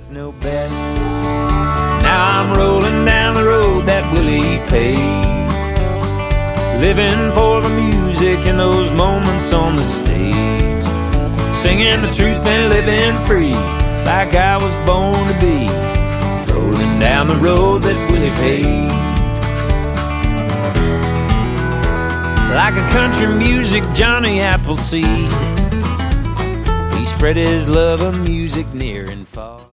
artists know best. Now I'm rolling down the road that Willie paved, living for the music and those moments on the stage, singing the truth and living free like I was born to be, rolling down the road that Willie paved. Like a country music Johnny Appleseed, he spread his love of music near and far.